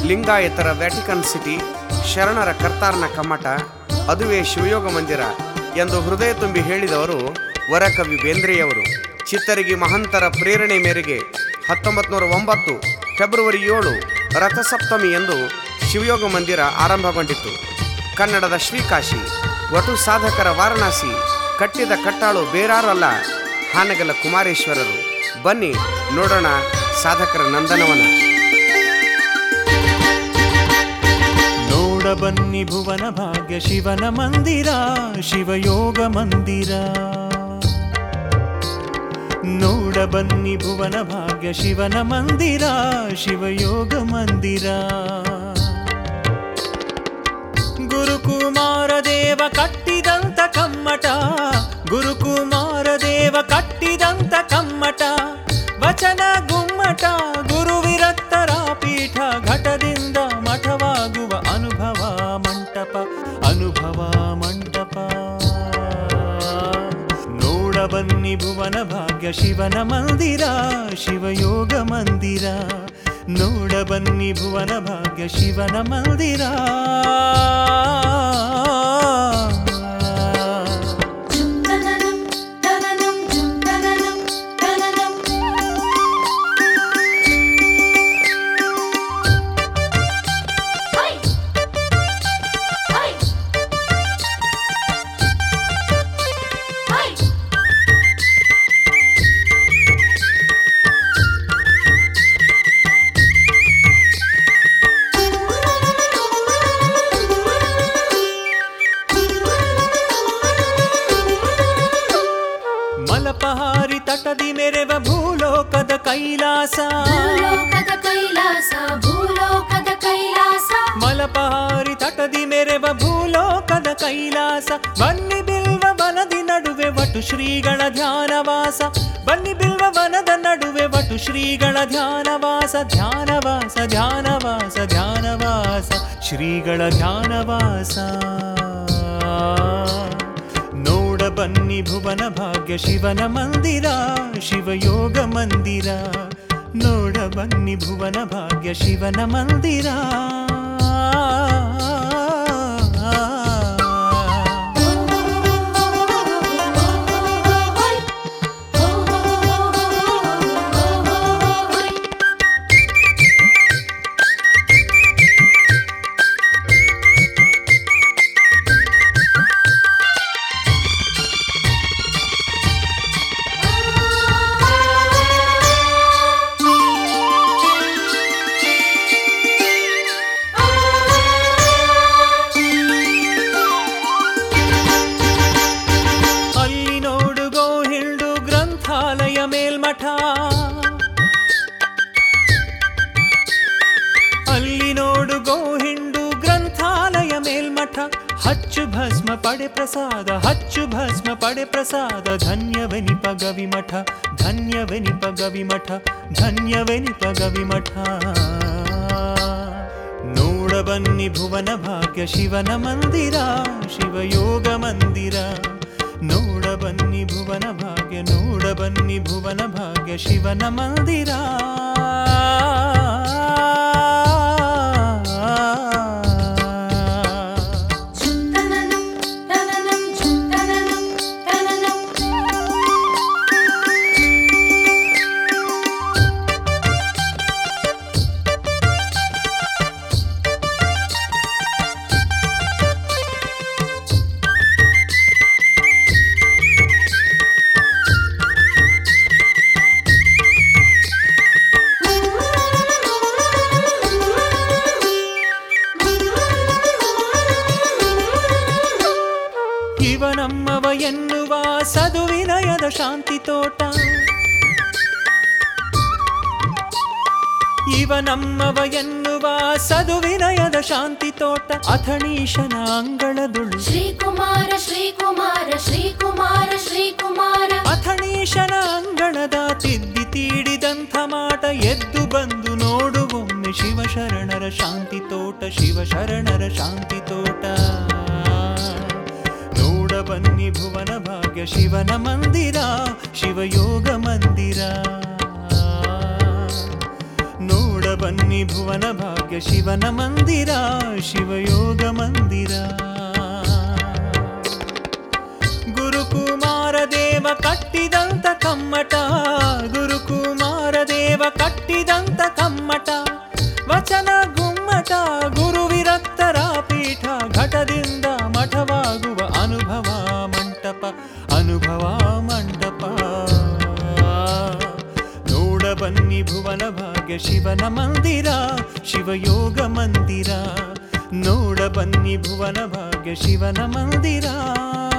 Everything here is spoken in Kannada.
ಲಿಂಗಾಯತರ ವ್ಯಾಟಿಕನ್ ಸಿಟಿ, ಶರಣರ ಕರ್ತಾರ್ನ ಕಮ್ಮಟ, ಅದುವೇ ಶಿವಯೋಗ ಮಂದಿರ ಎಂದು ಹೃದಯ ತುಂಬಿ ಹೇಳಿದವರು ವರಕವಿ ಬೇಂದ್ರೆಯವರು. ಚಿತ್ತರಿಗೆ ಮಹಂತರ ಪ್ರೇರಣೆ ಮೇರೆಗೆ 1909 ಫೆಬ್ರವರಿ 7 ರಥಸಪ್ತಮಿ ಎಂದು ಶಿವಯೋಗ ಮಂದಿರ ಆರಂಭಗೊಂಡಿತು. ಕನ್ನಡದ ಶ್ರೀಕಾಶಿ, ವಟು ಸಾಧಕರ ವಾರಣಾಸಿ, ಕಟ್ಟಿದ ಕಟ್ಟಾಳು ಬೇರಾರಲ್ಲ ಹಾನಗಲ ಕುಮಾರೇಶ್ವರರು. ಬನ್ನಿ ನೋಡೋಣ ಸಾಧಕರ ನಂದನವನ. ನೋಡ ಬನ್ನಿ ಭುವನ ಭಾಗ್ಯ ಶಿವನ ಮಂದಿರ, ಶಿವಯೋಗ ಮಂದಿರ. ನೋಡ ಬನ್ನಿ ಭುವನ ಭಾಗ್ಯ ಶಿವನ ಮಂದಿರ, ಶಿವಯೋಗ ಮಂದಿರ. ಗುರುಕುಮಾರ ದೇವ ಕಟ್ಟಿದಂತ ಕಮ್ಮಟ, ಗುರುಕುಮಾರ ದೇವ ಕಟ್ಟಿದಂತ ಕಮ್ಮಟ. ವಚನ ಗುಮ್ಮಟ, ಗುರುವಿರತ್ತರ ಪೀಠ, ಘಟದಿಂದ ಮಠವಾಗುವ ಅನುಭವ ಮಂಟಪ, ಅನುಭವ ಮಂಟಪ. ನೋಡ ಬನ್ನಿ ಭುವನ ಭಾಗ್ಯ ಶಿವನ ಮಂದಿರ, ಶಿವಯೋಗ ಮಂದಿರ. ನೋಡ ಬನ್ನಿ ಭುವನ ಭಾಗ್ಯ ಶಿವನ ಮಂದಿರ. ಮಲಪಹಾರಿ ತಟದಿ ಮೆರೆವ ಭೂಲೋಕದ ಕೈಲಾಸ, ಭೂಲೋಕದ ಕೈಲಾಸ, ಭೂಲೋಕದ ಕೈಲಾಸ. ಮಲಪಹಾರಿ ತಟದಿ ಮೆರೆವ ಭೂಲೋಕದ ಕೈಲಾಸ. ಬನ್ನಿ ಬಿಲ್ವ ವನದಿ ನಡುವೆ ವಟು ಶ್ರೀಗಳ ಧ್ಯಾನವಾಸ, ಬನ್ನಿ ಬಿಲ್ವ ವನದ ನಡುವೆ ವಟು ಶ್ರೀಗಳ ಧ್ಯಾನವಾಸ. ಧ್ಯಾನವಾಸ ಧ್ಯಾನವಾಸ ಧ್ಯಾನವಾಸ, ಶ್ರೀಗಳ ಧ್ಯಾನವಾಸ. ನೋಡ ಬನ್ನಿ ಭುವನ ಭಾಗ್ಯ ಶಿವನ ಮಂದಿರ, ಶಿವಯೋಗ ಮಂದಿರ. ನೋಡ ಬನ್ನಿ ಭುವನ ಭಾಗ್ಯ ಶಿವನ ಮಂದಿರ. ಮೇಲ್ಮಠ, ಅಲ್ಲಿ ನೋಡು ಗೋಹಿಂಡು ಗ್ರಂಥಾಲಯ ಮೇಲ್ಮಠ. ಹಚ್ಚು ಭಸ್ಮ ಪಡೆ ಪ್ರಸಾದ, ಹಚ್ಚು ಭಸ್ಮ ಪಡೆ ಪ್ರಸಾದ. ಧನ್ಯವೆನಿಪ ಗವಿಮಠ, ಧನ್ಯವೆನಿಪ ಗವಿಮಠ, ಧನ್ಯವೆನಿಪ ಗವಿಮಠ. ನೋಡ ಬನ್ನಿ ಭುವನ ಭಾಗ್ಯ ಶಿವನ ಮಂದಿರ, ಶಿವಯೋಗ ಮಂದಿರ. ನೋಡ ಬನ್ನಿ ಭುವನ ಭಾಗ್ಯ, ನೋಡ ಬನ್ನಿ ಭುವನ ಭಾಗ್ಯ ಶಿವನ ಮಂದಿರ. ಇವನಮ್ಮವ ಎನ್ನುವ ಸದುವಿನಯದ ಶಾಂತಿ ತೋಟ, ಇವನಮ್ಮವ ಎನ್ನುವ ಸದುವಿನಯದ ಶಾಂತಿ ತೋಟ. ಅಥಣೀಶನ ಅಂಗಳದುಳು ಶ್ರೀಕುಮಾರ ಶ್ರೀಕುಮಾರ ಶ್ರೀಕುಮಾರ ಶ್ರೀಕುಮಾರ. ಅಥಣೀಶನ ಅಂಗಳದ ತಿದ್ದಿ ತೀಡಿದಂಥ ಮಾಟ. ಎದ್ದು ಬಂದು ನೋಡುವೊಮ್ಮೆ ಶಿವಶರಣರ ಶಾಂತಿ ತೋಟ, ಶಿವಶರಣರ ಶಾಂತಿ ತೋಟ. ನೋಡ ಬನ್ನಿ ಭುವನ ಭಾಗ್ಯ ಶಿವನ ಮಂದಿರ, ಶಿವಯೋಗ ಮಂದಿರ. ನೋಡ ಬನ್ನಿ ಭುವನ ಭಾಗ್ಯ ಶಿವನ ಮಂದಿರ ಶಿವಯೋಗ ಮಂದಿರ. ಗುರುಕುಮಾರ ದೇವ ಕಟ್ಟಿದಂತ ಕಮ್ಮಟ, ಗುರುಕುಮಾರ ದೇವ ಕಟ್ಟಿದಂತ ಕಮ್ಮಟ, ವಚನ ಗುಮ್ಮಟ ಗುರುವಿರಕ್ತರ ಪೀಠ, ಘಟದಿಂದ ಮಠವಾಗುವ ಅನುಭವ ಮಂಟಪ, ಅನುಭವ ಮಂಟಪ. ನೋಡ ಬನ್ನಿ ಭುವನ ಭಾಗ್ಯ ಶಿವನ ಮಂದಿರ ಶಿವಯೋಗ ಮಂದಿರ. ನೋಡ ಬನ್ನಿ ಭುವನ ಭಾಗ್ಯ ಶಿವನ ಮಂದಿರ.